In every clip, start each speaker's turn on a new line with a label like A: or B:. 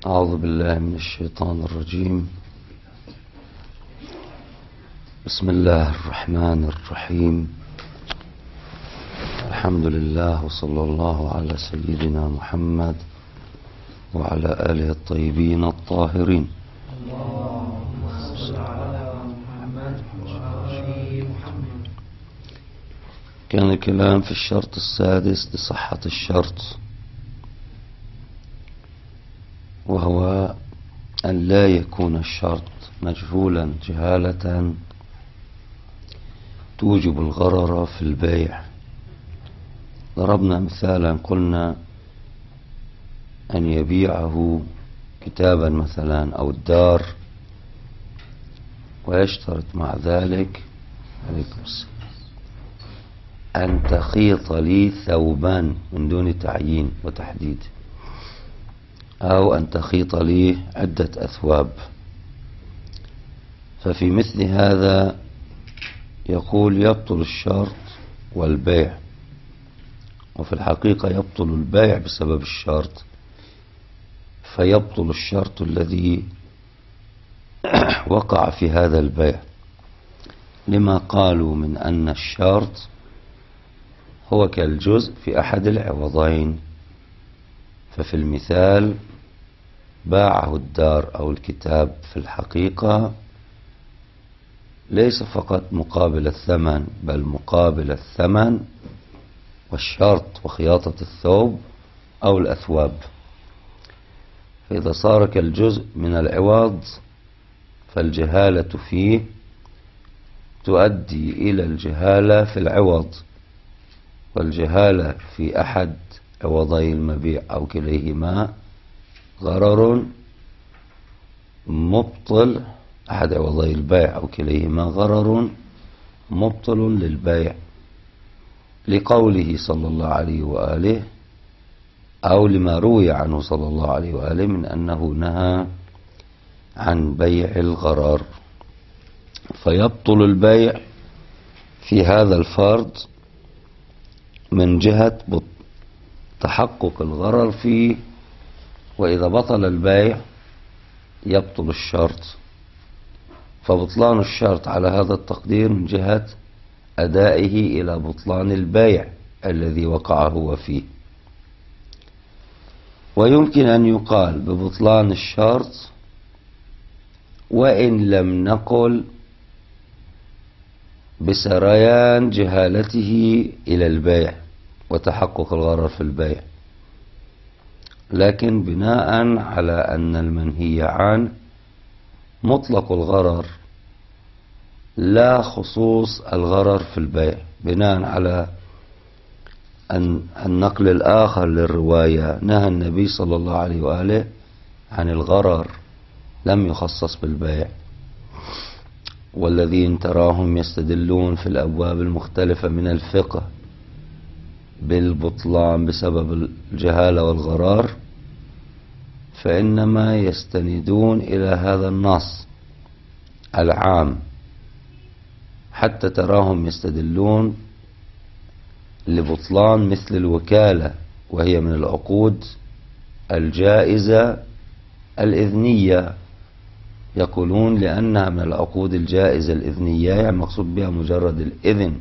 A: أعوذ بالله من الشيطان الرجيم. بسم الله الرحمن الرحيم. الحمد لله وصلى الله على سيدنا محمد وعلى آله الطيبين الطاهرين.
B: اللهم صل على محمد وآل محمد.
A: كان الكلام في الشرط السادس لصحة الشرط، وهو أن لا يكون الشرط مجهولا جهالة توجب الغرر في البيع. ضربنا مثالا، قلنا أن يبيعه كتابا مثلا أو الدار، ويشترط مع ذلك عليكم السلام أن تخيط لي ثوبان من دون تعيين وتحديد، أو أن تخيط لي عدة أثواب. ففي مثل هذا يقول يبطل الشرط والبيع، وفي الحقيقة يبطل البيع بسبب الشرط، فيبطل الشرط الذي وقع في هذا البيع، لما قالوا من أن الشرط هو كالجزء في أحد العوضين. ففي المثال باعه الدار أو الكتاب في الحقيقة ليس فقط مقابل الثمن، بل مقابل الثمن والشرط وخياطة الثوب أو الأثواب. فإذا صار كالجزء من العوض فالجهالة فيه تؤدي إلى الجهالة في العوض، والجهالة في أحد عوضي المبيع أو كليهما غرر مبطل، أحد عوضي البيع أو كليهما غرر مبطل للبيع، لقوله صلى الله عليه وآله أو لما روي عنه صلى الله عليه وآله من أنه نهى عن بيع الغرر. فيبطل البيع في هذا الفرض من جهة تحقق الغرر فيه، وإذا بطل البيع يبطل الشرط. فبطلان الشرط على هذا التقدير من جهة أدائه إلى بطلان البيع الذي وقع هو فيه. ويمكن أن يقال ببطلان الشرط وإن لم نقل بسريان جهالته إلى البيع وتحقق الغرر في البيع، لكن بناء على أن المنهي عنه مطلق الغرر لا خصوص الغرر في البيع، بناء على أن النقل الآخر للرواية نهى النبي صلى الله عليه وآله عن الغرر، لم يخصص بالبيع. والذين تراهم يستدلون في الأبواب المختلفة من الفقه بالبطلان بسبب الجهالة والغرار فإنما يستندون إلى هذا النص العام، حتى تراهم يستدلون لبطلان مثل الوكالة، وهي من العقود الجائزة الإذنية، يقولون لأنها من العقود الجائزة الإذنية، يعني مقصود بها مجرد الإذن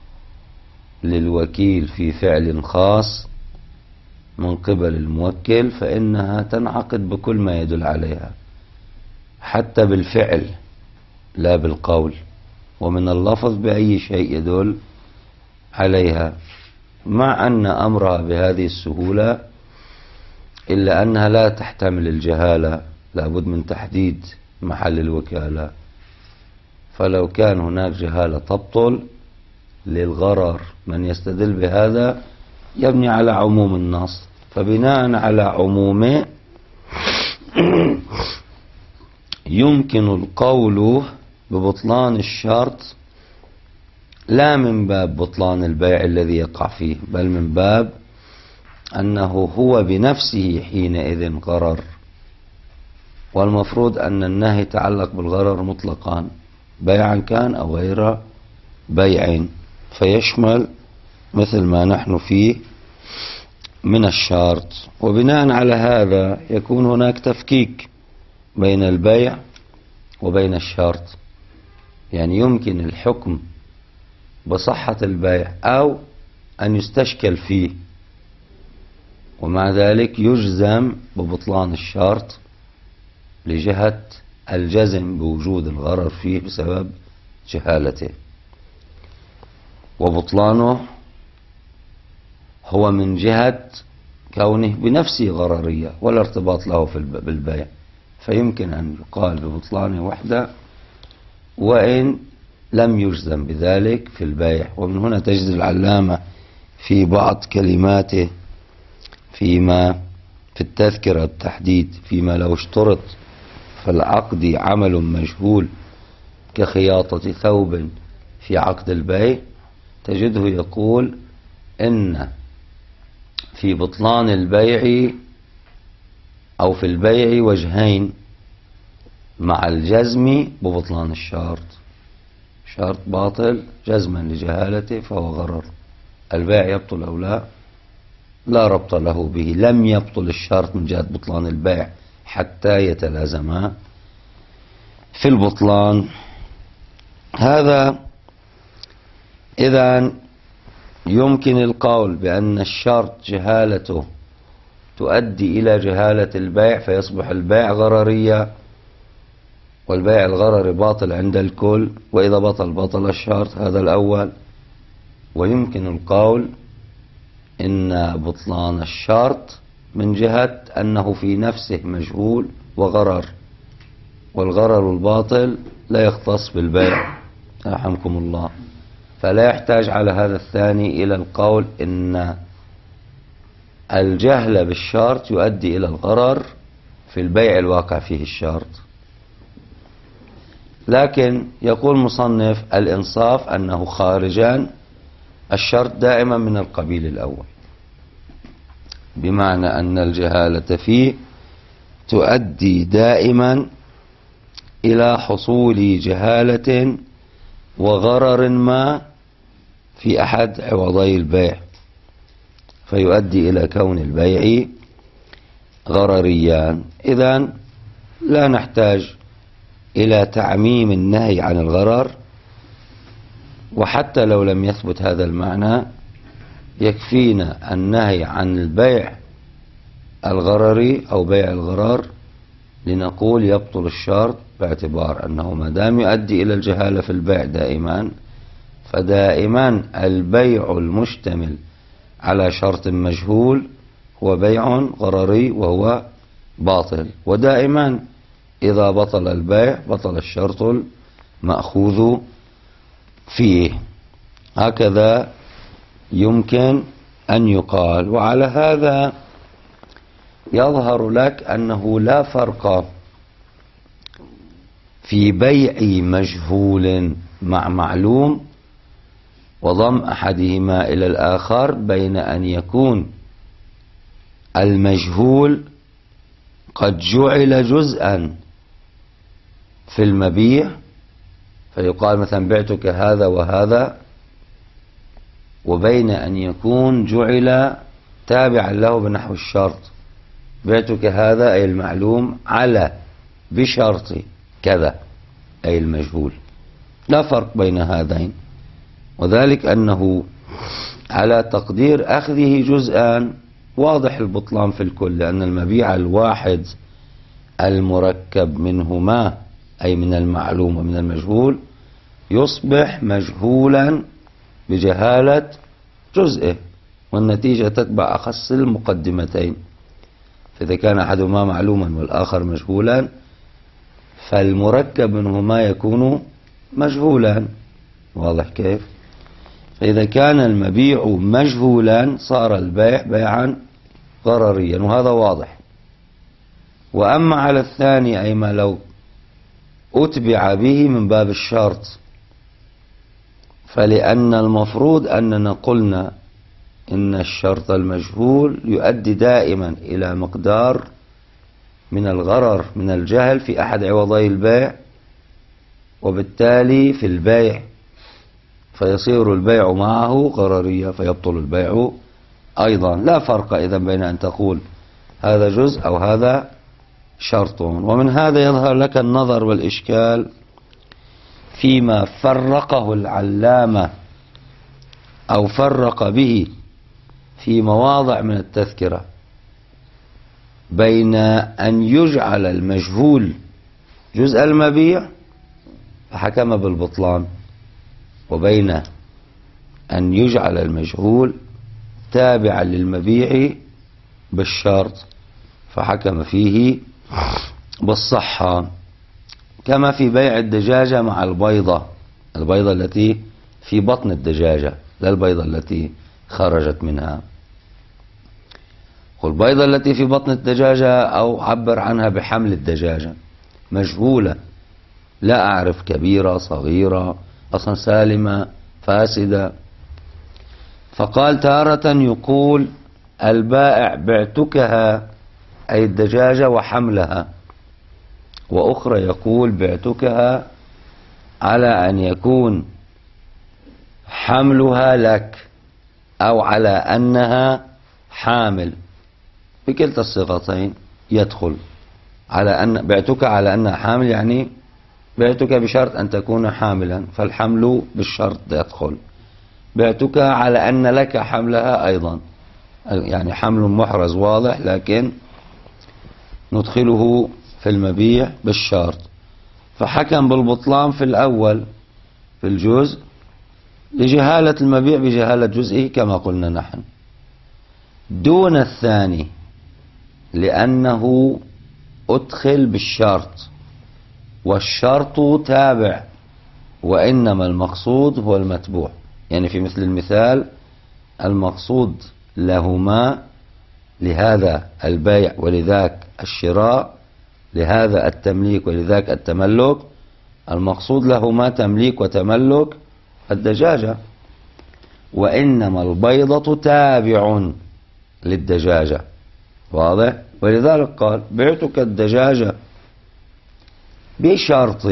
A: للوكيل في فعل خاص من قبل الموكل، فإنها تنعقد بكل ما يدل عليها، حتى بالفعل لا بالقول، ومن اللفظ بأي شيء يدل عليها، مع أن أمرها بهذه السهولة إلا أنها لا تحتمل الجهالة، لابد من تحديد محل الوكالة. فلو كان هناك جهالة تبطل للغرر، من يستدل بهذا يبني على عموم النص، فبناء على عمومه يمكن القول ببطلان الشرط لا من باب بطلان البيع الذي يقع فيه، بل من باب أنه هو بنفسه حينئذ غرر. والمفروض أن النهي يتعلق بالغرر مطلقا، بيعا كان أو غير بيع، فيشمل مثل ما نحن فيه من الشرط. وبناء على هذا يكون هناك تفكيك بين البيع وبين الشرط، يعني يمكن الحكم بصحة البيع أو أن يستشكل فيه، ومع ذلك يجزم ببطلان الشرط لجهة الجزم بوجود الغرر فيه بسبب جهالته، وبطلانه هو من جهة كونه بنفسه غررية ولا ارتباط له بالبيع، فيمكن أن يقال ببطلانه وحده وإن لم يجزم بذلك في البيع. ومن هنا تجد العلامة في بعض كلماته فيما في التذكرة التحديد فيما لو اشترط في العقد عمل مجهول كخياطة ثوب في عقد البيع، تجده يقول إن في بطلان البيع أو في البيع وجهين مع الجزم ببطلان الشرط. شرط باطل جزما لجهالته فهو غرر. البيع يبطل أو لا؟ لا ربط له به، لم يبطل الشرط من جهة بطلان البيع حتى يتلازما في البطلان. هذا إذن يمكن القول بأن الشرط جهالته تؤدي إلى جهالة البيع فيصبح البيع غررية، والبيع الغرر باطل عند الكل، وإذا بطل الشرط. هذا الأول. ويمكن القول إن بطلان الشرط من جهة أنه في نفسه مجهول وغرر، والغرر الباطل لا يختص بالبيع رحمكم الله، فلا يحتاج على هذا الثاني إلى القول إن الجهل بالشرط يؤدي إلى الغرر في البيع الواقع فيه الشرط. لكن يقول مصنف الإنصاف أنه خارجان الشرط دائما من القبيل الأول، بمعنى أن الجهالة فيه تؤدي دائما إلى حصول جهالة وغرر ما في أحد عوضي البيع، فيؤدي إلى كون البيع غرريان. إذن لا نحتاج إلى تعميم النهي عن الغرر، وحتى لو لم يثبت هذا المعنى يكفينا النهي عن البيع الغرري أو بيع الغرار لنقول يبطل الشرط، باعتبار أنه ما دام يؤدي إلى الجهالة في البيع دائما، فدائما البيع المشتمل على شرط مجهول هو بيع غرري وهو باطل، ودائما إذا بطل البيع بطل الشرط المأخوذ فيه. هكذا يمكن أن يقال. وعلى هذا يظهر لك أنه لا فرق في بيع مجهول مع معلوم وضم أحدهما إلى الآخر بين أن يكون المجهول قد جعل جزءا في المبيع، فيقال مثلا بعتك هذا وهذا، وبين أن يكون جعل تابعا له بنحو الشرط، بعتك هذا أي المعلوم على بشرط كذا أي المجهول. لا فرق بين هذين، وذلك أنه على تقدير أخذه جزءا واضح البطلان في الكل، لأن المبيع الواحد المركب منهما أي من المعلوم ومن المجهول يصبح مجهولا بجهالة جزئه، والنتيجة تتبع أخص المقدمتين. فإذا كان أحدهما معلوما والآخر مجهولا فالمركب منهما يكون مجهولا. واضح كيف؟ فإذا كان المبيع مجهولا صار البيع بيعا غرريا، وهذا واضح. وأما على الثاني أي ما لو أتبع به من باب الشرط، فلأن المفروض أننا قلنا إن الشرط المجهول يؤدي دائما إلى مقدار من الغرر من الجهل في أحد عوضي البيع، وبالتالي في البيع فيصير البيع معه غررية فيبطل البيع أيضا لا فرق إذا بين أن تقول هذا جزء أو هذا شرط. ومن هذا يظهر لك النظر والإشكال فيما فرقه العلامة أو فرق به في مواضع من التذكرة بين أن يجعل المجهول جزء المبيع فحكم بالبطلان، وبين أن يجعل المجهول تابعا للمبيع بالشرط فحكم فيه بالصحة، كما في بيع الدجاجة مع البيضة التي في بطن الدجاجة لا البيضة التي خرجت منها. والبيضة التي في بطن الدجاجة أو عبر عنها بحمل الدجاجة مجهولة، لا أعرف كبيرة صغيرة أصلا سالمة فاسدة. فقال تارة يقول البائع بعتكها أي الدجاجة وحملها، وأخرى يقول بعتكها على أن يكون حملها لك أو على أنها حامل، بكلتا الصيغتين يدخل. على أن بعتك على أنها حامل يعني بعتك بشرط أن تكون حاملا، فالحمل بالشرط يدخل. بعتك على أن لك حملها أيضا، يعني حمل محرز واضح لكن ندخله في المبيع بالشرط. فحكم بالبطلان في الأول في الجزء لجهالة المبيع بجهالة جزئه كما قلنا نحن، دون الثاني لأنه أدخل بالشرط والشرط تابع، وإنما المقصود هو المتبوع. يعني في مثل المثال المقصود لهما لهذا البيع ولذاك الشراء، لهذا التمليك ولذاك التملك، المقصود لهما تمليك وتملك الدجاجة، وإنما البيضة تابع للدجاجة. واضح؟ ولذلك قال بعتك الدجاجة بشرط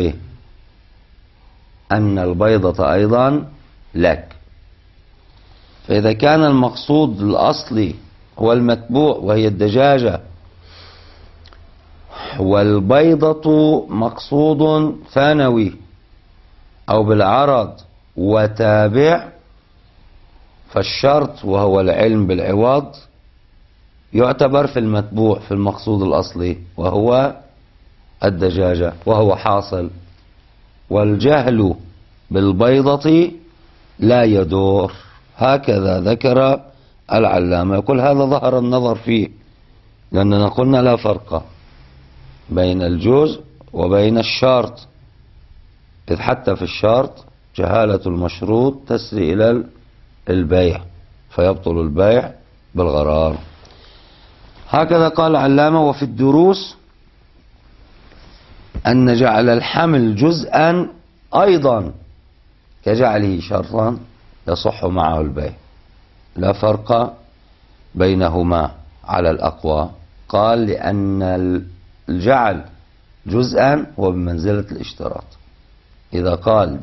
A: أن البيضة أيضا لك. فإذا كان المقصود الأصلي هو المتبوع وهي الدجاجة، والبيضة مقصود ثانوي أو بالعرض وتابع، فالشرط وهو العلم بالعوض يعتبر في المتبوع في المقصود الأصلي وهو الدجاجة وهو حاصل، والجهل بالبيضة لا يدور. هكذا ذكر العلامة. يقول هذا ظهر النظر فيه لأننا قلنا لا فرق بين الجزء وبين الشرط، إذ حتى في الشرط جهالة المشروط تسري إلى البيع فيبطل البيع بالغرار. هكذا قال العلامة. وفي الدروس أن جعل الحمل جزءا أيضا كجعله شرطا يصح معه البيع، لا فرق بينهما على الأقوى. قال لأن الجعل جزءا هو بمنزلة الاشتراط. إذا قال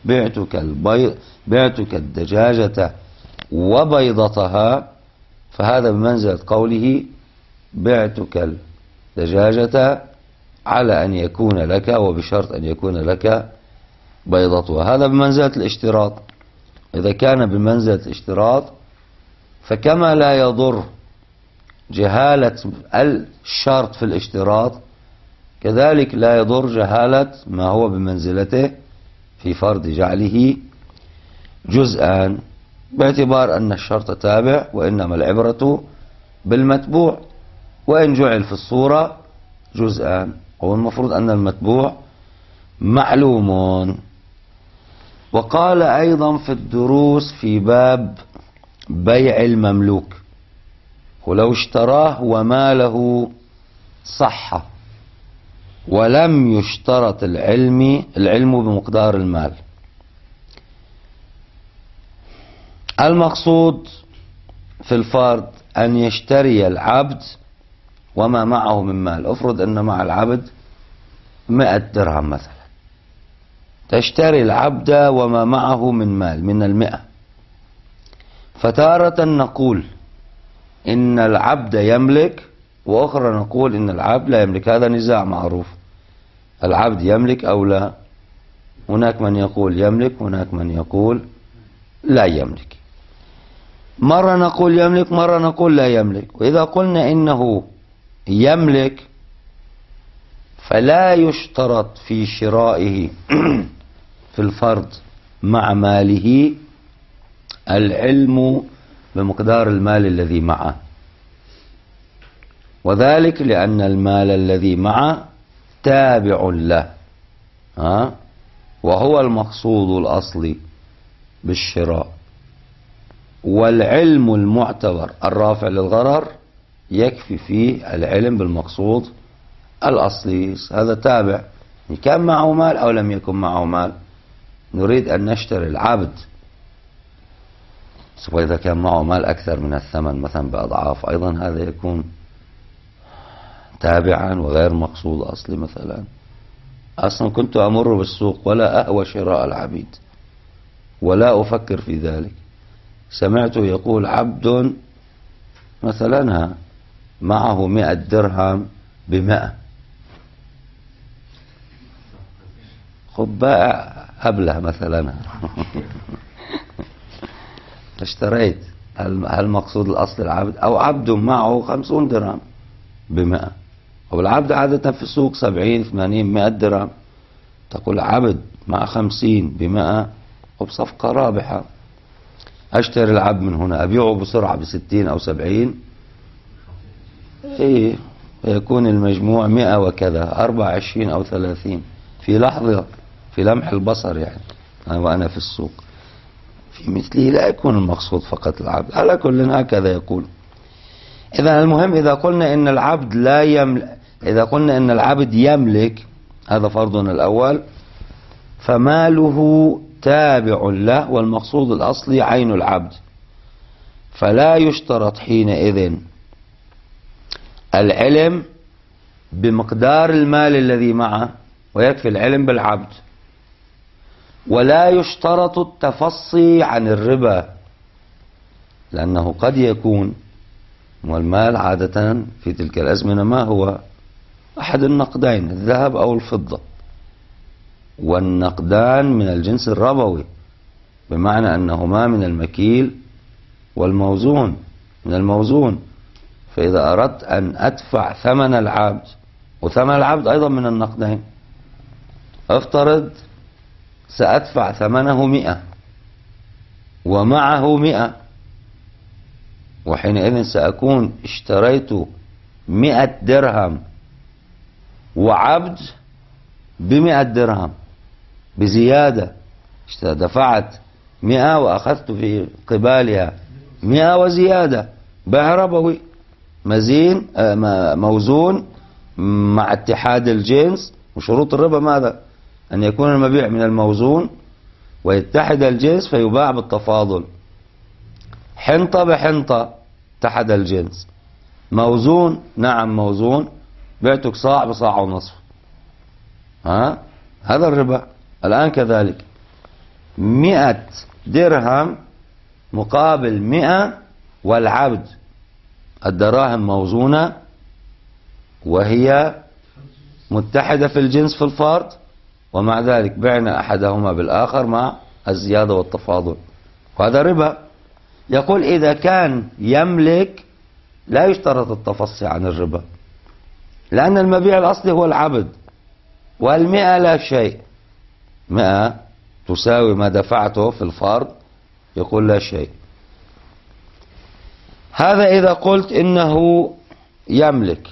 A: بعتك الدجاجة وبيضتها فهذا بمنزلة قوله بعتك الدجاجة على أن يكون لك وبشرط أن يكون لك بيضتها، هذا بمنزلة الاشتراط. إذا كان بمنزلة الاشتراط فكما لا يضر جهالة الشرط في الاشتراط كذلك لا يضر جهالة ما هو بمنزلته في فرض جعله جزءا، باعتبار أن الشرط تابع وإنما العبرة بالمتبوع، وإن جعل في الصورة جزءا. والمفروض أن المتبوع معلوم. وقال أيضا في الدروس في باب بيع المملوك ولو اشتراه وماله صح ولم يشترط العلم بمقدار المال. المقصود في الفرض أن يشتري العبد وما معه من مال. افرض أن مع العبد 100 درهم مثلا، تشتري العبد وما معه من مال من 100. فتارة نقول إن العبد يملك، وأخرى نقول إن العبد لا يملك. هذا نزاع معروف، العبد يملك أو لا. هناك من يقول يملك، هناك من يقول لا يملك. مرة نقول يملك، مرة نقول لا يملك. وإذا قلنا إنه يملك فلا يشترط في شرائه في الفرض مع ماله العلم بمقدار المال الذي معه، وذلك لأن المال الذي معه تابع له، وهو المقصود الأصلي بالشراء. والعلم المعتبر الرافع للغرر يكفي فيه العلم بالمقصود الأصلي. هذا تابع، كان معه مال أو لم يكن معه مال. نريد أن نشتري العبد، وإذا كان معه مال أكثر من الثمن مثلا بأضعاف، أيضا هذا يكون تابعا وغير مقصود أصلي. مثلا أصلا كنت أمر بالسوق ولا أهوى شراء العبيد ولا أفكر في ذلك، سمعته يقول عبد مثلا معه 100 درهم ب100، خب بائع أبله مثلا اشتريت. هل مقصود الأصل العبد؟ أو عبد معه 50 درهم ب100، والعبد عادة في السوق 70 80 100 درهم، تقول عبد مع 50 ب100 وبصفقة رابحة. أشتري العبد من هنا أبيعه بسرعة ب60 أو 70، إيه يكون المجموع 100 وكذا 24 أو 30 في لحظة، في لمح البصر يعني وأنا في السوق. في مثله لا يكون المقصود فقط العبد. على كل هكذا يقول. إذا المهم إذا قلنا إن العبد لا يملك، إذا قلنا إن العبد يملك، هذا فرضنا الأول، فماله تابع له والمقصود الأصلي عين العبد، فلا يشترط حينئذ العلم بمقدار المال الذي معه، ويكفي العلم بالعبد. ولا يشترط التفصي عن الربا، لأنه قد يكون، والمال عادة في تلك الأزمنة ما هو أحد النقدين، الذهب أو الفضة، والنقدان من الجنس الربوي، بمعنى أنهما من المكيل والموزون، من الموزون. فإذا أردت أن أدفع ثمن العبد، وثمن العبد أيضا من النقدين، افترض سأدفع ثمنه 100 ومعه 100، وحينئذ سأكون اشتريت 100 درهم وعبد ب100 درهم بزيادة، دفعت 100 وأخذت في قبالها 100 وزيادة، بيع ربوي مزين موزون مع اتحاد الجنس. وشروط الربا ماذا؟ أن يكون المبيع من الموزون ويتحد الجنس فيباع بالتفاضل، حنطة بحنطة اتحد الجنس، موزون نعم موزون، بعتك صاع بصاع ونصف، هذا الربا. الآن كذلك 100 درهم مقابل 100، والعبد الدراهم موزونة وهي متحدة في الجنس في الفرض، ومع ذلك بعنا أحدهما بالآخر مع الزيادة والتفاضل، وهذا ربا. يقول إذا كان يملك لا يشترط التفصي عن الربا، لأن المبيع الأصلي هو العبد، والمئة لا شيء، 100 تساوي ما دفعته في الفرض، يقول لا شيء. هذا إذا قلت إنه يملك.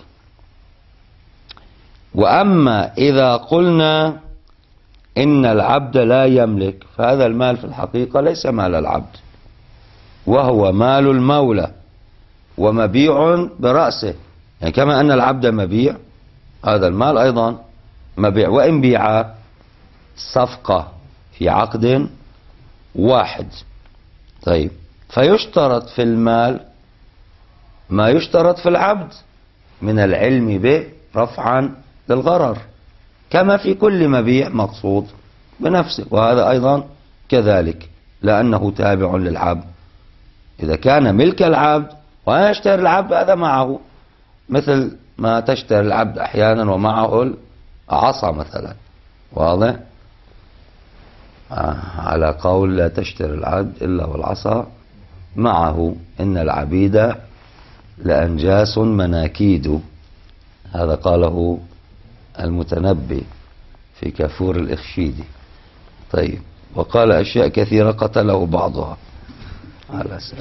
A: وأما إذا قلنا إن العبد لا يملك، فهذا المال في الحقيقة ليس مال العبد، وهو مال المولى ومبيع برأسه. يعني كما أن العبد مبيع، هذا المال أيضا مبيع، وإن بيع صفقة في عقد واحد. طيب، فيشترط في المال ما يشترط في العبد من العلم به رفعا للغرر، كما في كل مبيع مقصود بنفسه، وهذا أيضا كذلك، لأنه تابع للعبد. إذا كان ملك العبد وأنا أشتري العبد هذا معه، مثل ما تشتري العبد أحيانا ومعه العصا مثلا، واضح؟ على قول لا تشتري العبد إلا والعصا معه، إن العبيد لأنجاس مناكيد، هذا قاله المتنبي في كافور الإخشيدي. طيب، وقال أشياء كثيرة قتله بعضها على سبيل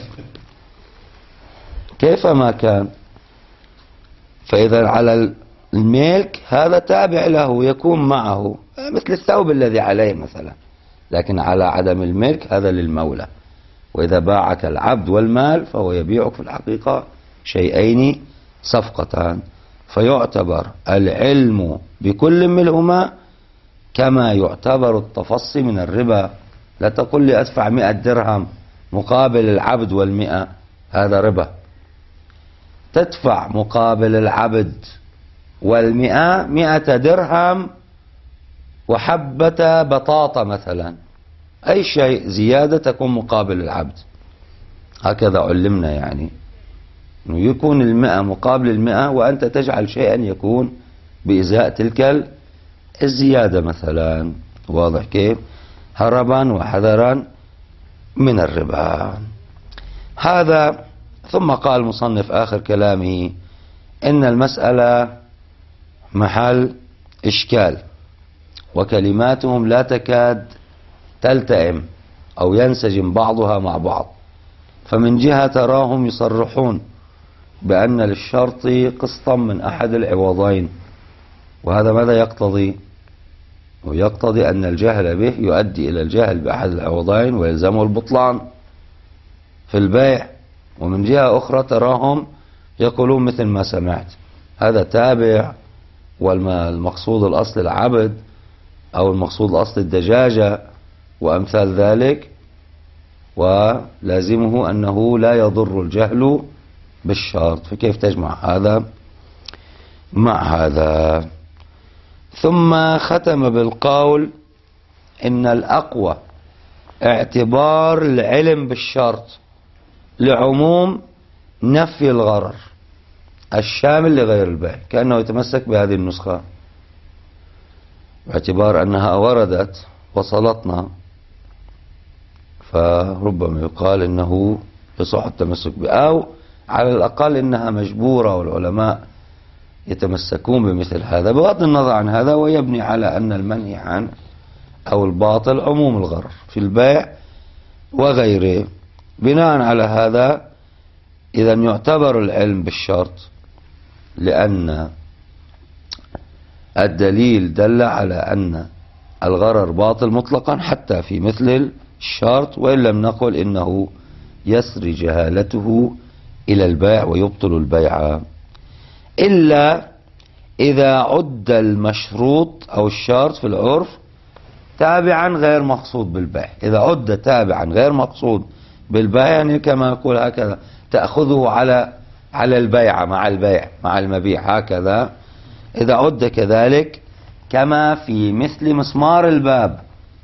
A: كيفما كان. فإذا على الملك هذا تابع له يكون معه، مثل الثوب الذي عليه مثلا، لكن على عدم الملك هذا للمولى. وإذا باعك العبد والمال فهو يبيعك في الحقيقة شيئين صفقتان، فيعتبر العلم بكل منهما كما يعتبر التفصي من الربا. لا تقل لي أدفع 100 درهم مقابل العبد وال100، هذا ربا. تدفع مقابل العبد وال100 100 درهم وحبة بطاطا مثلا، أي شيء زيادة تكون مقابل العبد. هكذا علمنا، يعني أنه يكون 100 مقابل 100، وأنت تجعل شيئا يكون بإزاء تلك الزيادة مثلا. واضح كيف؟ هربا وحذرا من الربا. هذا. ثم قال المصنف آخر كلامه إن المسألة محل إشكال، وكلماتهم لا تكاد تلتئم أو ينسجم بعضها مع بعض. فمن جهة تراهم يصرحون بأن للشرط قسطا من أحد العوضين، وهذا ماذا يقتضي؟ ويقتضي أن الجهل به يؤدي إلى الجهل بأحد العوضين ويلزمه البطلان في البيع. ومن جهة أخرى تراهم يقولون مثل ما سمعت، هذا تابع والمقصود الأصل العبد، أو المقصود الأصل الدجاجة وأمثال ذلك، ولازمه أنه لا يضر الجهل بالشرط. فكيف تجمع هذا مع هذا؟ ثم ختم بالقول إن الأقوى اعتبار العلم بالشرط لعموم نفي الغرر الشامل لغير البيع، كأنه يتمسك بهذه النسخة باعتبار أنها وردت وصلتنا، فربما يقال إنه يصح التمسك بها، أو على الأقل إنها مجبورة، والعلماء يتمسكون بمثل هذا بغض النظر عن هذا، ويبني على أن المنهي عنه أو الباطل عموم الغرر في البيع وغيره. بناء على هذا إذا يعتبر العلم بالشرط، لأن الدليل دل على أن الغرر باطل مطلقا حتى في مثل الشرط، وإن لم نقل إنه يسري جهالته إلى البيع ويبطل البيع، إلا إذا عد المشروط أو الشرط في العرف تابعا غير مقصود بالبيع. إذا عد تابعا غير مقصود بالبيع، يعني كما يقول هكذا تأخذه على البيع مع المبيع هكذا. إذا عد كذلك كما في مثل مسمار الباب،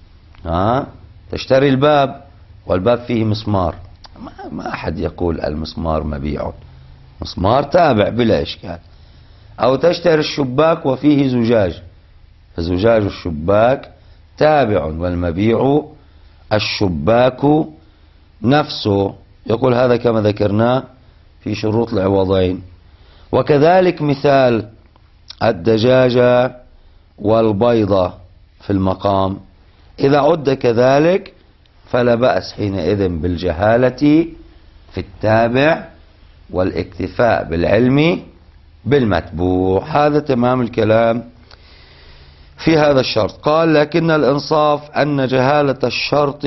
A: تشتري الباب والباب فيه مسمار، ما أحد يقول المسمار مبيع، مسمار تابع بلا إشكال. أو تشتري الشباك وفيه زجاج، فزجاج الشباك تابع والمبيع الشباك نفسه، يقول هذا كما ذكرناه في شروط العوضين. وكذلك مثال الدجاجة والبيضة في المقام، إذا عد كذلك فلا بأس حينئذ بالجهالة في التابع والاكتفاء بالعلم بالمتبوع. هذا تمام الكلام في هذا الشرط. قال لكن الإنصاف أن جهالة الشرط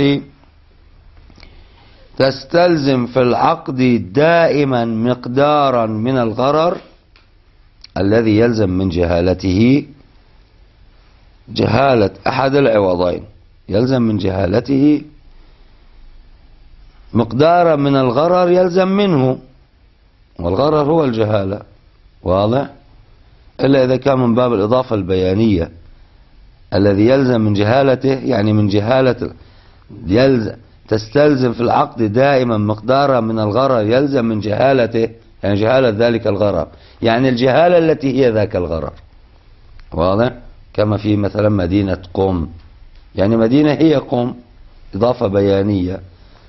A: تستلزم في العقد دائما مقدارا من الغرر الذي يلزم من جهالته، جهالة أحد العوضين يلزم من جهالته مقدارا من الغرر يلزم منه، والغرر هو الجهالة، واضح؟ إلا إذا كان من باب الإضافة البيانية الذي يلزم من جهالته، يعني من جهالة تستلزم في العقد دائما مقدارا من الغرر يلزم من جهالته، يعني جهالة ذلك الغرر، يعني الجهالة التي هي ذاك الغرر. واضح؟ كما في مثلا مدينة قم، يعني مدينة هي قم، إضافة بيانية.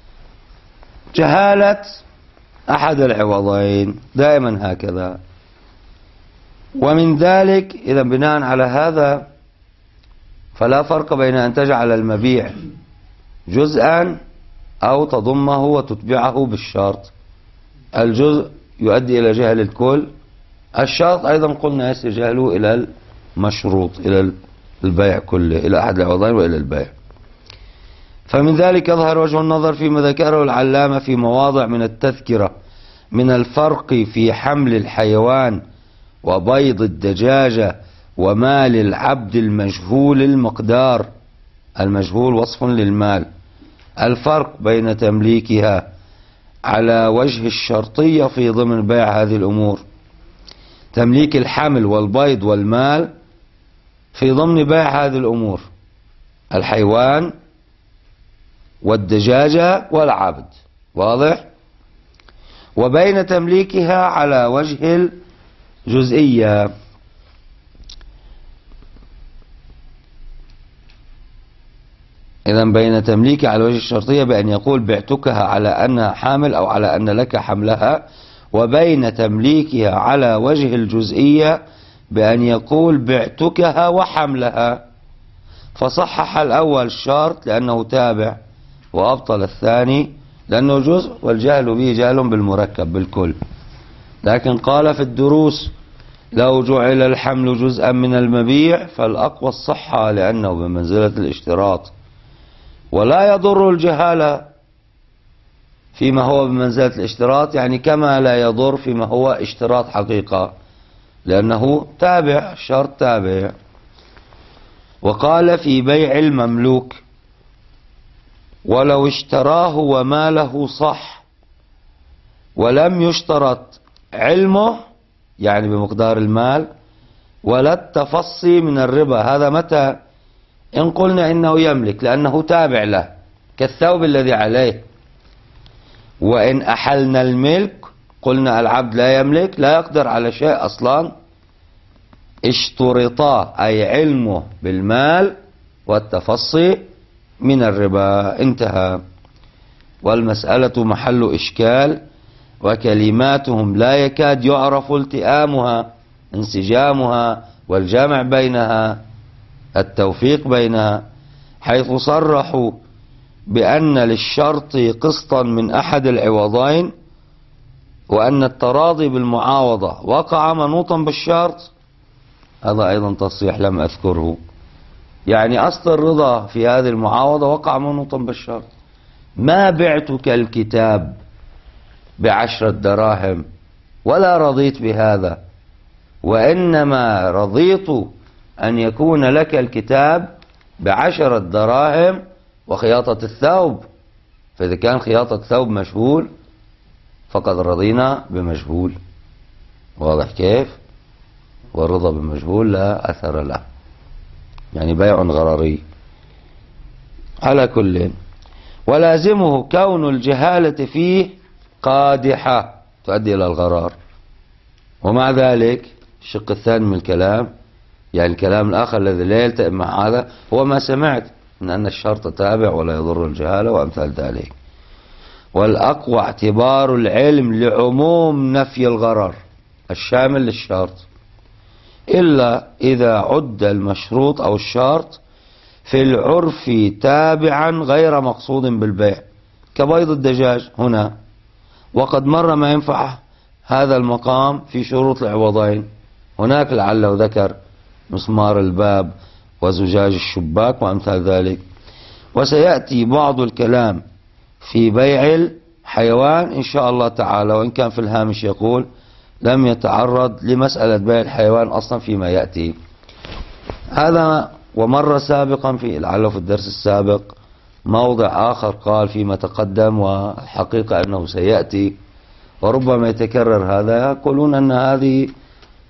A: جهالة أحد العوضين دائما هكذا. ومن ذلك إذا بناء على هذا فلا فرق بين أن تجعل المبيع جزءا أو تضمه وتتبعه بالشرط. الجزء يؤدي إلى جهل الكل، الشرط أيضا قلنا يستجهله إلى المشروط، إلى البيع كله، إلى أحد العوضين وإلى البيع. فمن ذلك يظهر وجه النظر فيما ذكره العلامة في مواضع من التذكرة من الفرق في حمل الحيوان وبيض الدجاجة ومال العبد المجهول المقدار. المجهول وصف للمال. الفرق بين تمليكها على وجه الشرطية في ضمن بيع هذه الأمور، تمليك الحمل والبيض والمال في ضمن بيع هذه الأمور، الحيوان والدجاجة والعبد، واضح؟ وبين تمليكها على وجه الجزئية، إذا بين تمليكها على وجه الشرطية بأن يقول بعتكها على أنها حامل أو على أن لك حملها، وبين تمليكها على وجه الجزئية بأن يقول بعتكها وحملها. فصحح الأول الشرط لأنه تابع، وأبطل الثاني لأنه جزء، والجهل به جهل بالمركب بالكل. لكن قال في الدروس لو جعل الحمل جزءا من المبيع فالأقوى الصحة لأنه بمنزلة الاشتراط، ولا يضر الجهالة فيما هو بمنزلة الاشتراط، يعني كما لا يضر فيما هو اشتراط حقيقة، لأنه تابع، الشرط تابع. وقال في بيع المملوك ولو اشتراه وماله صح ولم يشترط علمه، يعني بمقدار المال، ولا التفصي من الربا. هذا متى؟ إن قلنا إنه يملك لأنه تابع له كالثوب الذي عليه. وإن أحلنا الملك قلنا العبد لا يملك، لا يقدر على شيء أصلا، اشترطا أي علمه بالمال والتفصي من الربا، انتهى. والمسألة محل إشكال، وكلماتهم لا يكاد يعرف التئامها، انسجامها والجمع بينها، التوفيق بينها، حيث صرحوا بأن للشرط قسطا من أحد العوضين، وأن التراضي بالمعاوضة وقع منوطا بالشرط. هذا أيضا تصريح لم أذكره، يعني أصل الرضا في هذه المعاوضة وقع منوطا بالشرط. ما بعتك الكتاب ب10 دراهم ولا رضيت بهذا، وإنما رضيت أن يكون لك الكتاب ب10 دراهم وخياطة الثوب. فإذا كان خياطة الثوب مجهول فقد رضينا بمجهول، واضح كيف؟ والرضا بمجهول لا أثر له، يعني بيع غرري. على كل، ولازمه كون الجهالة فيه قادحة تؤدي إلى الغرار. ومع ذلك الشق الثاني من الكلام، يعني الكلام الآخر الذي لا يلتئم مع هذا، هو ما سمعت من أن الشرط تابع ولا يضر الجهالة وأمثال ذلك. والأقوى اعتبار العلم لعموم نفي الغرر الشامل للشرط، إلا إذا عد المشروط أو الشرط في العرف تابعا غير مقصود بالبيع، كبيض الدجاج هنا. وقد مر ما ينفع هذا المقام في شروط العوضين، هناك لعله ذكر مسمار الباب وزجاج الشباك وأمثال ذلك. وسيأتي بعض الكلام في بيع الحيوان إن شاء الله تعالى، وإن كان في الهامش يقول لم يتعرض لمسألة بيع الحيوان أصلا فيما يأتي هذا. ومر سابقا في لعله في الدرس السابق موضع آخر قال فيما تقدم، والحقيقة أنه سيأتي وربما يتكرر هذا. يقولون أن هذه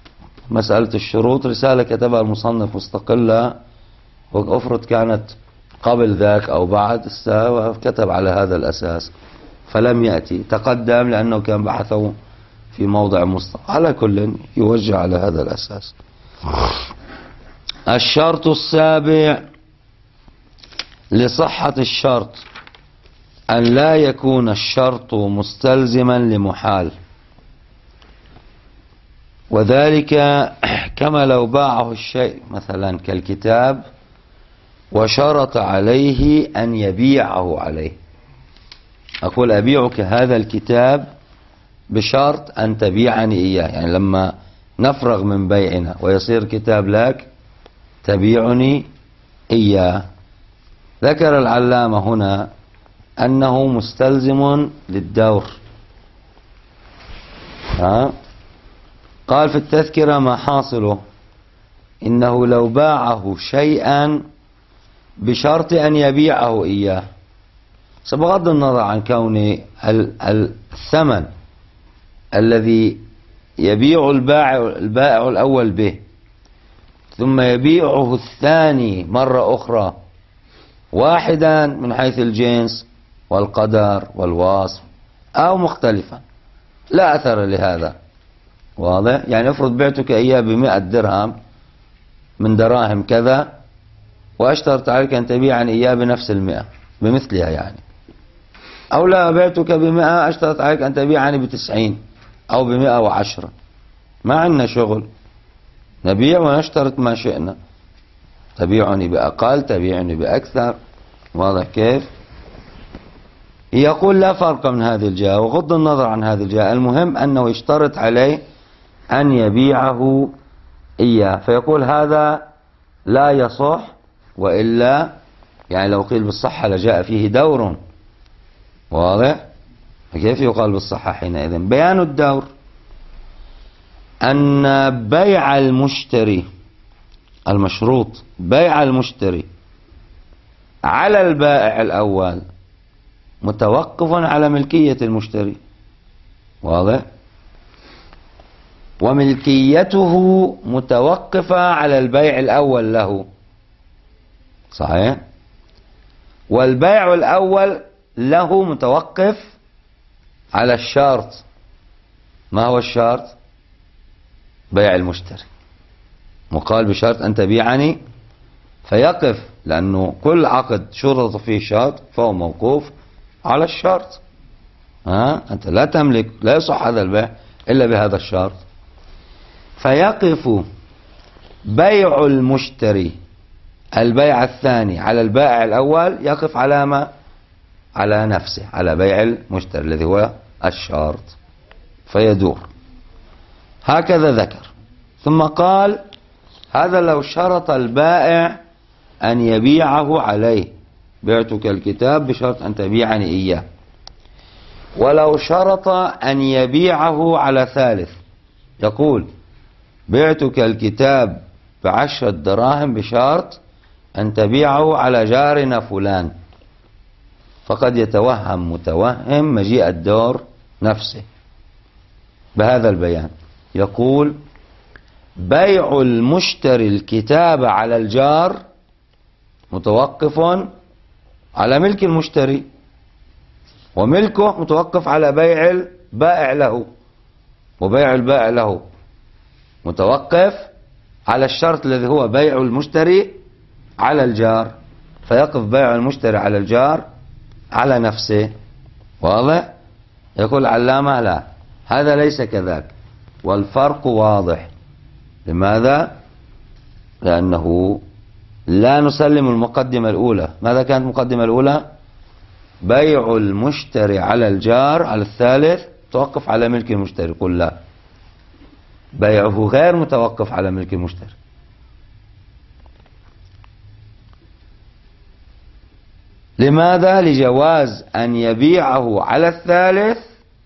A: مسألة الشروط رسالة كتبها المصنف مستقلة، وأفرض كانت قبل ذاك أو بعد كتب على هذا الأساس فلم يأتي، تقدم لأنه كان بحثه في موضع مصطلح. على كل يوجه على هذا الأساس. الشرط السابع لصحة الشرط أن لا يكون الشرط مستلزما لمحال، وذلك كما لو باعه الشيء مثلا كالكتاب وشرط عليه أن يبيعه عليه. أقول أبيعك هذا الكتاب بشرط أن تبيعني إياه، يعني لما نفرغ من بيعنا ويصير كتاب لك تبيعني إياه. ذكر العلامة هنا أنه مستلزم للدور. قال في التذكرة ما حاصله إنه لو باعه شيئا بشرط أن يبيعه إياه، بغض النظر عن كون الثمن الذي يبيع البائع الأول به ثم يبيعه الثاني مرة أخرى واحدا من حيث الجنس والقدر والوصف أو مختلفا، لا أثر لهذا. واضح؟ يعني افرض بعتك إياه ب100 درهم من دراهم كذا وأشترط عليك أن تبيعني إياه بنفس 100 بمثلها يعني، أو لا بعتك ب100 أشترط عليك أن تبيعني ب90 أو ب110. ما عندنا شغل، نبيع ونشترط ما شئنا، تبيعني بأقل تبيعني بأكثر. واضح كيف؟ يقول لا فرق من هذه الجهة وغض النظر عن هذه الجهة، المهم أنه يشترط عليه أن يبيعه إياه. فيقول هذا لا يصح، وإلا يعني لو قيل بالصحة لجاء فيه دور. واضح؟ كيف يقال بالصحة حينئذ؟ بيان الدور أن بيع المشتري المشروط، بيع المشتري على البائع الأول متوقف على ملكية المشتري. واضح؟ وملكيته متوقفة على البيع الأول له. صحيح؟ والبيع الأول له متوقف على الشرط. ما هو الشرط؟ بيع المشتري مقال بشرط أن تبيعني، فيقف، لأنه كل عقد شرط فيه شرط فهو موقوف على الشرط. أنت لا تملك، لا يصح هذا البيع إلا بهذا الشرط. فيقف بيع المشتري البيع الثاني على البائع الأول، يقف على ما؟ على نفسه، على بيع المشتري الذي هو الشرط، فيدور. هكذا ذكر. ثم قال هذا لو شرط البائع أن يبيعه عليه، بعتك الكتاب بشرط أن تبيعني إياه. ولو شرط أن يبيعه على ثالث، يقول بعتك الكتاب ب10 دراهم بشرط أن تبيعه على جارنا فلان، فقد يتوهم متوهم مجيء الدور نفسه بهذا البيان. يقول بيع المشتري الكتاب على الجار متوقف على ملك المشتري، وملكه متوقف على بيع البائع له، وبيع البائع له متوقف على الشرط الذي هو بيع المشتري على الجار، فيقف بيع المشتري على الجار على نفسه. واضح؟ يقول العلامة لا، هذا ليس كذاك، والفرق واضح. لماذا؟ لأنه لا نسلم المقدمة الأولى. ماذا كانت المقدمة الأولى؟ بيع المشتري على الجار على الثالث توقف على ملك المشتري. قل لا، بيعه غير متوقف على ملك المشتري. لماذا؟ لجواز أن يبيعه على الثالث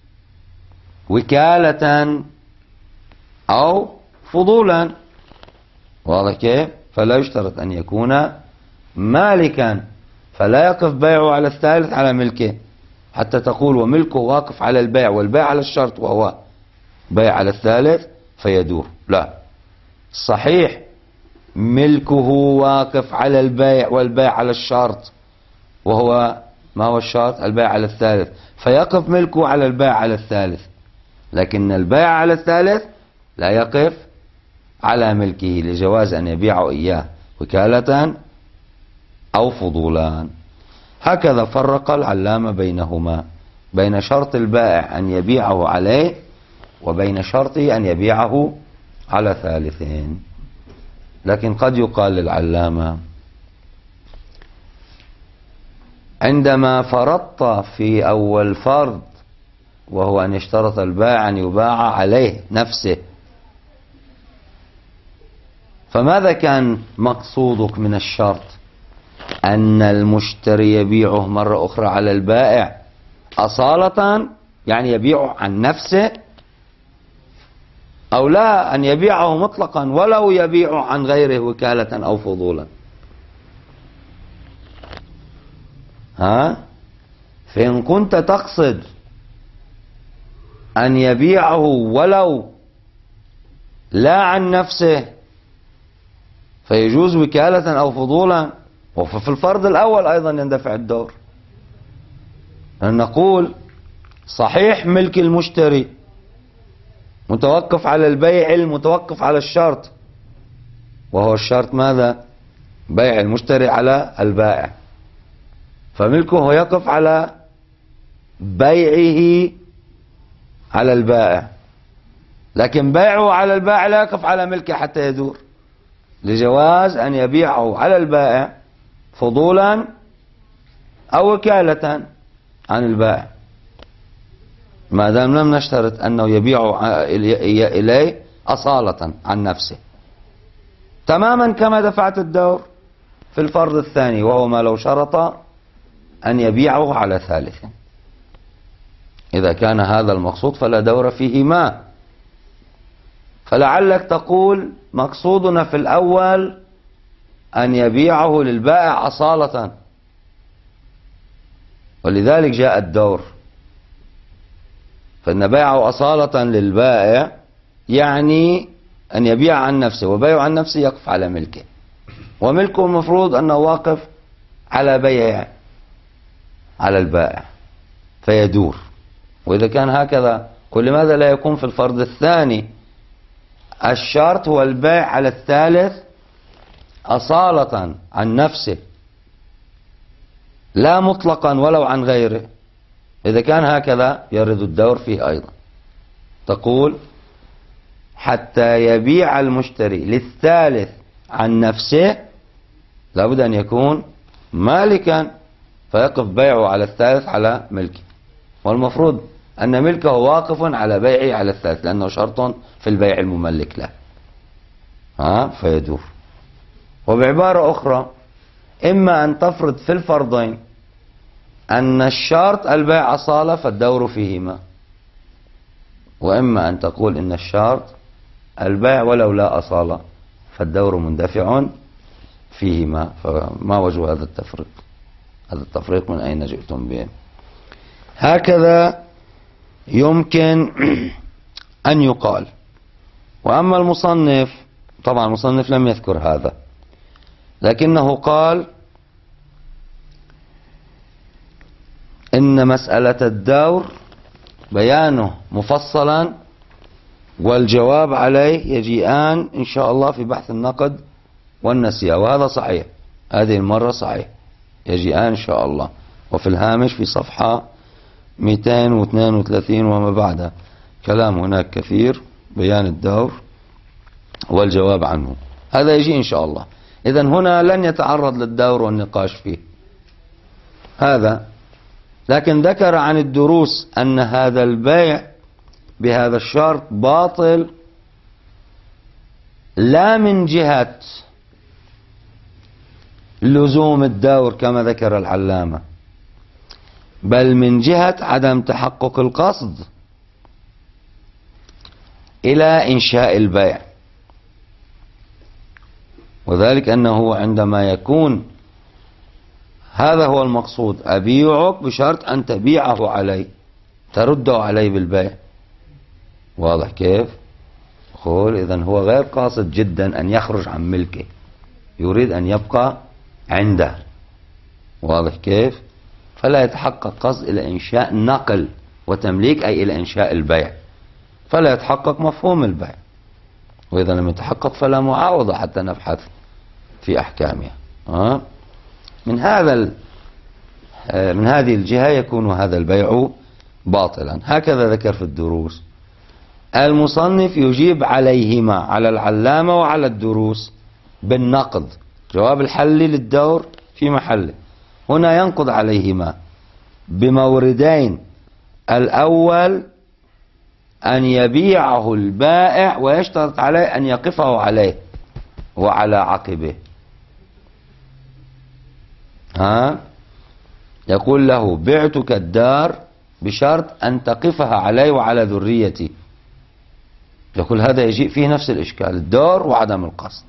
A: وكالة أو فضولا. واضح كيف؟ فلا يشترط أن يكون مالكا، فلا يقف بيعه على الثالث على ملكه حتى تقول وملكه واقف على البيع والبيع على الشرط وهو بيع على الثالث فيدور. لا، صحيح ملكه واقف على البيع والبيع على الشرط، وهو ما هو الشرط؟ البيع على الثالث، فيقف ملكه على البيع على الثالث، لكن البيع على الثالث لا يقف على ملكه لجواز أن يبيع إياه وكالة أو فضولا. هكذا فرق العلامة بينهما، بين شرط البائع أن يبيعه عليه وبين شرطه أن يبيعه على ثالثين. لكن قد يقال للعلامة عندما فرضت في أول فرض وهو أن يشترط البائع أن يباع عليه نفسه، فماذا كان مقصودك من الشرط؟ أن المشتري يبيعه مرة أخرى على البائع أصالة، يعني يبيعه عن نفسه، أو لا أن يبيعه مطلقا ولو يبيعه عن غيره وكالة أو فضولا؟ فإن كنت تقصد أن يبيعه ولو لا عن نفسه فيجوز وكالة أو فضولا، وفي الفرض الأول أيضا يندفع الدور. نقول صحيح ملك المشتري متوقف على البيع المتوقف على الشرط، وهو الشرط ماذا؟ بيع المشتري على البائع، فملكه يقف على بيعه على البائع، لكن بيعه على البائع لا يقف على ملكه حتى يدور، لجواز أن يبيعه على البائع فضولا أو وكالة عن البائع، ما دام لم نشترط أنه يبيع إليه أصالة عن نفسه، تماما كما دفعت الدور في الفرض الثاني، وهو ما لو شرط أن يبيعه على ثالث. إذا كان هذا المقصود فلا دور فيهما. فلعلك تقول مقصودنا في الأول أن يبيعه للبائع أصالة، ولذلك جاء الدور، فإن بيعه أصالة للبائع يعني أن يبيع عن نفسه، وبيع عن نفسه يقف على ملكه، وملكه المفروض أنه واقف على بيع على البائع فيدور. وإذا كان هكذا قل لماذا لا يكون في الفرض الثاني الشرط هو البيع على الثالث أصالة عن نفسه لا مطلقا ولو عن غيره؟ إذا كان هكذا يرد الدور فيه أيضا. تقول حتى يبيع المشتري للثالث عن نفسه لابد أن يكون مالكا، فيقف بيعه على الثالث على ملكه، والمفروض أن ملكه واقف على بيعه على الثالث لأنه شرط في البيع المملك له، فيدور. وبعبارة أخرى إما أن تفرض في الفرضين أن الشرط البيع أصالة فالدور فيهما، وإما أن تقول إن الشرط البيع ولو لا أصالة فالدور مندفع فيهما. فما وجه هذا التفريق؟ هذا التفريق من أين جئتم به؟ هكذا يمكن أن يقال. وأما المصنف، طبعا المصنف لم يذكر هذا، لكنه قال إن مسألة الدور بيانه مفصلا والجواب عليه يجيئان إن شاء الله في بحث النقد والنسيئة، وهذا صحيح، هذه المرة صحيح يجيئان إن شاء الله. وفي الهامش في صفحة 232 وما بعدها كلام هناك كثير بيان الدور والجواب عنه، هذا يجي إن شاء الله. إذن هنا لن يتعرض للدور والنقاش فيه هذا، لكن ذكر عن الدروس أن هذا البيع بهذا الشرط باطل لا من جهة لزوم الدور كما ذكر العلامة، بل من جهة عدم تحقق القصد إلى إنشاء البيع، وذلك أنه عندما يكون هذا هو المقصود أبيعك بشرط أن تبيعه علي ترده علي بالبيع، واضح كيف؟ قول إذن هو غير قاصد جدا أن يخرج عن ملكه، يريد أن يبقى عنده. واضح كيف؟ فلا يتحقق قصد إلى إنشاء نقل وتمليك، أي إلى إنشاء البيع، فلا يتحقق مفهوم البيع. وإذا لم يتحقق فلا معاوضة حتى نبحث في أحكامها. من هذه الجهة يكون هذا البيع باطلا. هكذا ذكر في الدروس. المصنف يجيب عليهما، على العلامة وعلى الدروس، بالنقد. جواب الحل للدور في محله. هنا ينقض عليهما بموردين: الأول أن يبيعه البائع ويشترط عليه أن يقفه عليه وعلى عقبه. يقول له: بعتك الدار بشرط أن تقفها علي وعلى ذريتي. يقول هذا يجيء فيه نفس الإشكال، الدور وعدم القصد.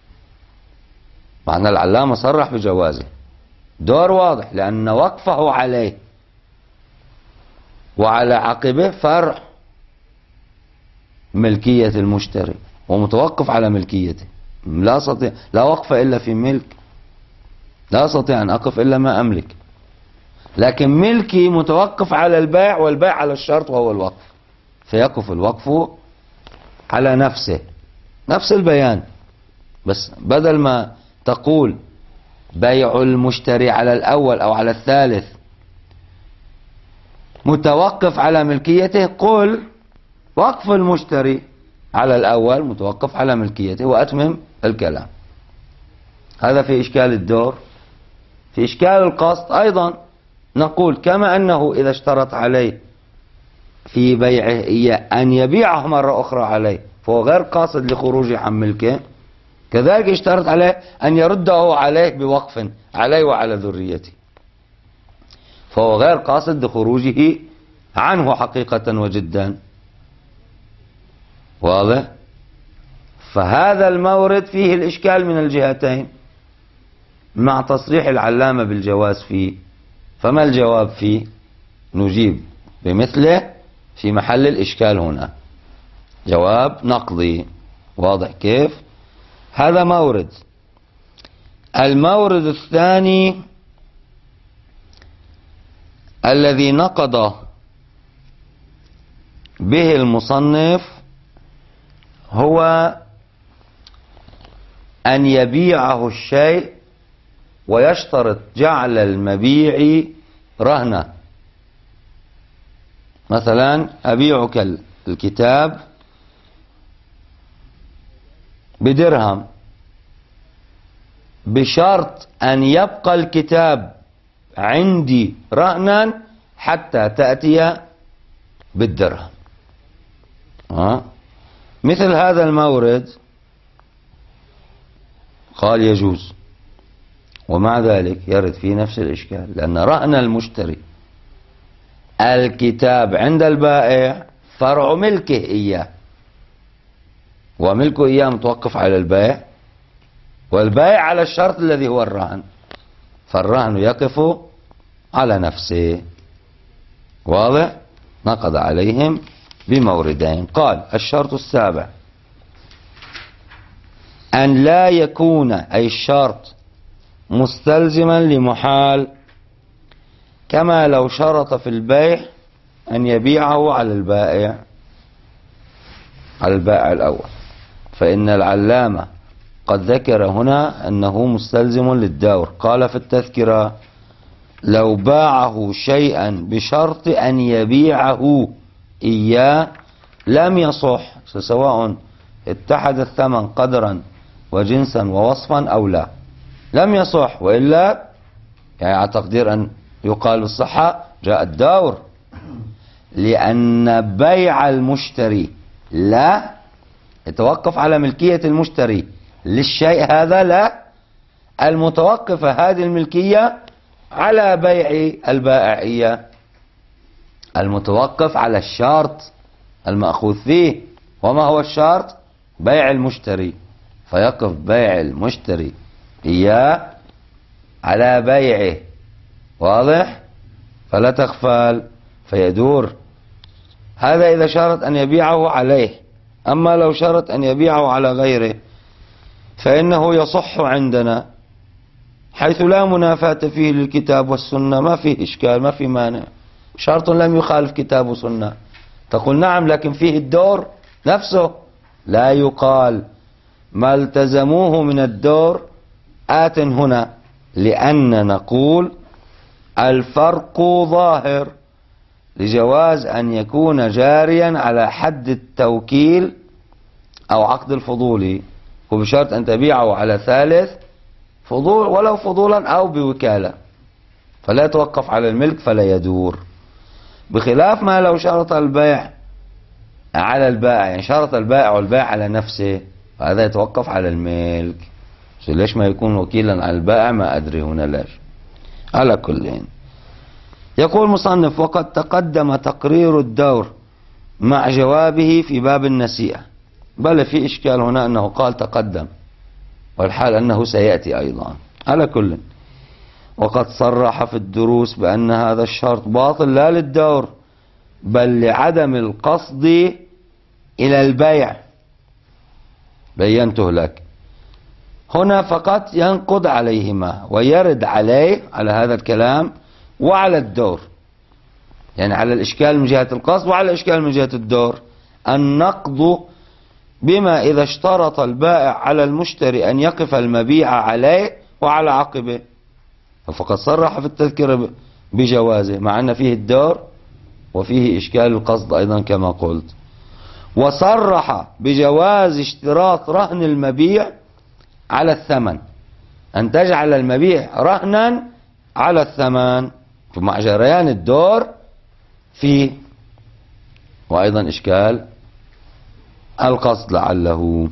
A: معنى العلامة صرح بجوازه. دور واضح، لأن وقفه عليه وعلى عقبه فرع ملكية المشتري، ومتوقف على ملكيته. لا وقف إلا في ملك، لا أستطيع أن أقف إلا ما أملك، لكن ملكي متوقف على البيع، والبيع على الشرط وهو الوقف، فيقف الوقف على نفسه، نفس البيان. بس بدل ما تقول بيع المشتري على الأول أو على الثالث متوقف على ملكيته، قل وقف المشتري على الأول متوقف على ملكيته، وأتمم الكلام. هذا في إشكال الدور. في إشكال القصد أيضا نقول: كما أنه إذا اشترط عليه في بيعه أن يبيعه مرة أخرى عليه فهو غير قاصد لخروجه عن ملكه، كذلك اشترط عليه أن يرده عليه بوقف عليه وعلى ذريته، فهو غير قاصد لخروجه عنه حقيقة وجدا. واضح؟ فهذا المورد فيه الإشكال من الجهتين، مع تصريح العلامة بالجواز فيه. فما الجواب فيه؟ نجيب بمثله في محل الإشكال هنا، جواب نقضي. واضح كيف؟ هذا مورد. المورد الثاني الذي نقض به المصنف هو أن يبيعه الشيء ويشترط جعل المبيع رهنة. مثلا: أبيعك الكتاب بدرهم بشرط أن يبقى الكتاب عندي رهنا حتى تأتي بالدرهم. مثل هذا المورد قال يجوز، ومع ذلك يرد فيه نفس الإشكال، لأن رهن المشتري الكتاب عند البائع فرع ملكه إياه، وملكه إياه متوقف على البائع، والبائع على الشرط الذي هو الرهن، فالرهن يقف على نفسه. واضح؟ نقض عليهم بموردين. قال: الشرط السابع أن لا يكون أي الشرط مستلزما لمحال، كما لو شرط في البيع أن يبيعه على البائع الأول، فإن العلامة قد ذكر هنا أنه مستلزم للدور. قال في التذكرة: لو باعه شيئا بشرط أن يبيعه إياه لم يصح، سواء اتحد الثمن قدرا وجنسا ووصفا أو لا، لم يصح. وإلا يعني على تقدير أن يقال الصحة جاء الدور، لأن بيع المشتري لا يتوقف على ملكية المشتري للشيء هذا، لا، المتوقفة هذه الملكية على بيع البائعية، المتوقف على الشرط المأخوذ فيه. وما هو الشرط؟ بيع المشتري، فيقف بيع المشتري إياه على بيعه. واضح؟ فلا تغفل، فيدور. هذا إذا شرط أن يبيعه عليه. أما لو شرط أن يبيعه على غيره فإنه يصح عندنا حيث لا منافاة فيه للكتاب والسنة، ما فيه إشكال، ما فيه مانع، شرط لم يخالف كتاب وسنة. تقول نعم لكن فيه الدور نفسه، لا يقال ما التزموه من الدور آت هنا، لأن نقول الفرق ظاهر لجواز أن يكون جاريا على حد التوكيل أو عقد الفضولي، وبشرط أن تبيعه على ثالث فضول ولو فضولا أو بوكالة، فلا يتوقف على الملك فلا يدور، بخلاف ما لو شرط البيع على البائع، يعني شرط البائع والبائع على نفسه، فهذا يتوقف على الملك. ليش ما يكون وكيلا على البائع؟ ما أدري هنا ليش. على كل، يقول مصنف: وقد تقدم تقرير الدور مع جوابه في باب النسيئة. بل في إشكال هنا أنه قال تقدم والحال أنه سيأتي أيضا. على كل، وقد صرح في الدروس بأن هذا الشرط باطل لا للدور بل لعدم القصد إلى البيع. بينته لك هنا، فقط ينقض عليهما ويرد عليه، على هذا الكلام وعلى الدور، يعني على الإشكال من جهة القصد وعلى الإشكال من جهة الدور. النقض بما إذا اشترط البائع على المشتري أن يقف المبيع عليه وعلى عقبه، فقد صرح في التذكرة بجوازه، مع أن فيه الدور وفيه إشكال القصد أيضا كما قلت. وصرح بجواز اشتراط رهن المبيع على الثمن، أن تجعل المبيع رهنا على الثمن، مع جريان الدور فيه، وأيضا إشكال القصد لعله.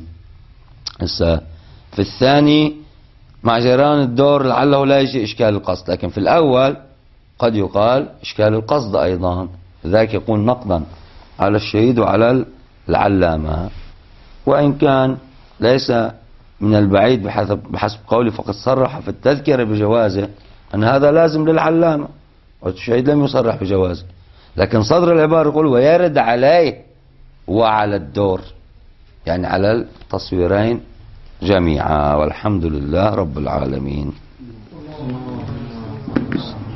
A: في الثاني مع جريان الدور لعله لا يجي إشكال القصد، لكن في الأول قد يقال إشكال القصد أيضا، ذاك يكون نقضا على الشهيد وعلى العلامة. وإن كان ليس من البعيد بحسب قولي، فقد صرح في التذكرة بجوازه أن هذا لازم للعلامة، والشهيد لم يصرح بجوازه، لكن صدر العبارة يقول ويرد عليه وعلى الدور، يعني على التصويرين جميعا. والحمد لله رب العالمين.